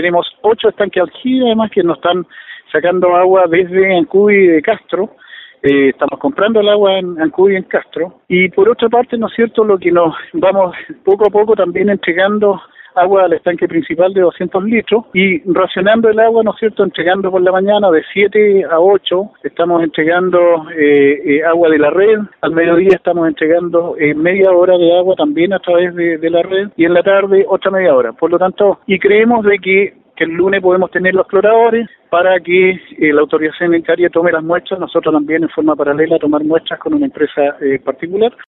Tenemos 8 estanques aljibe, además, que nos están sacando agua desde Ancud y de Castro. Estamos comprando el agua en Ancud y en Castro. Y por otra parte, ¿no es cierto?, lo que nos vamos poco a poco también entregando agua al estanque principal de 200 litros y racionando el agua, ¿no es cierto?, entregando por la mañana de 7 a 8, estamos entregando agua de la red, al mediodía estamos entregando media hora de agua también a través de la red y en la tarde otra media hora. Por lo tanto, y creemos de que el lunes podemos tener los cloradores para que la autoridad sanitaria tome las muestras, nosotros también en forma paralela tomar muestras con una empresa particular.